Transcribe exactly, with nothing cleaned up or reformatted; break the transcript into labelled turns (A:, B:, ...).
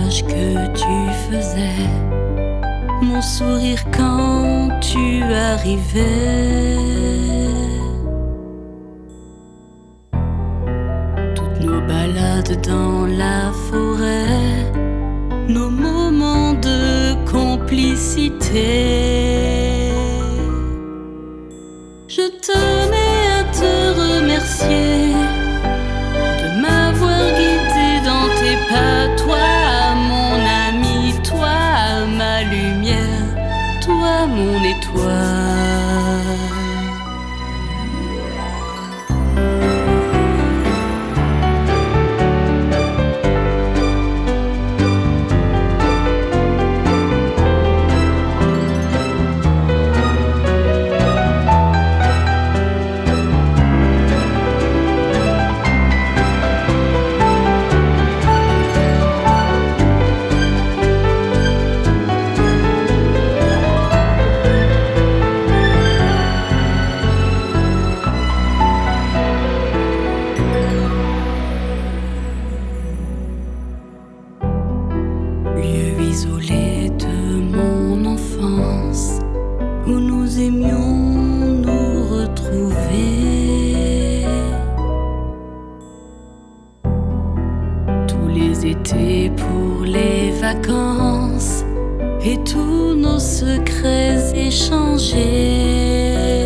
A: ménage que tu faisais, mon sourire quand tu arrivais. Toutes nos balades dans la forêt, nos moments de complicité. Je tenais à te remercier de m'avoir guidé dans tes pas, toi mon ami, toi ma lumière, toi mon étoile. Lieu isolé de mon enfance, où nous aimions nous retrouver. Tous les étés pour les vacances et tous nos secrets échangés.